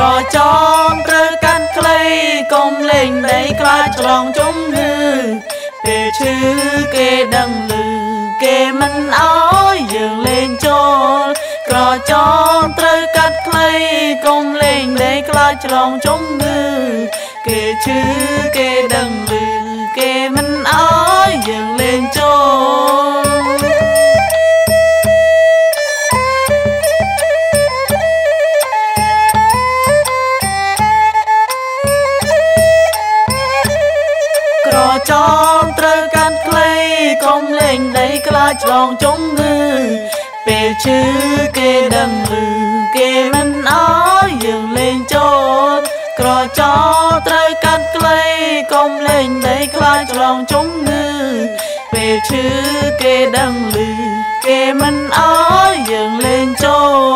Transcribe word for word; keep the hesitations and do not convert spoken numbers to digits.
ចងត្រូវកាត់ខ្លីកុំលេងដីខ្លាចឆ្លងជំងឺពេលឈឺគេដឹងឮគេមិនអោយយើងលេងចូលក្រចងត្រូវកាត់ខ្លីកុំលេងដីខ្លាចឆ្លងជំងឺគេឈឺគេដឹងឮគេមិនអោយយើងលេងចូលក្រចងត្រូវកាត់ខ្លីកុំលេងដីខ្លាចឆ្លងជំងឺពេលឈឺគេដឹងឮគេមិនអោយយើងលេងចូលក្រចងត្រូវកាត់ខ្លីកុំលេងដីខ្លាចឆ្លងជំងឺពេលឈឺគេដឹងឮគេមិនអោយយើងលេងចូល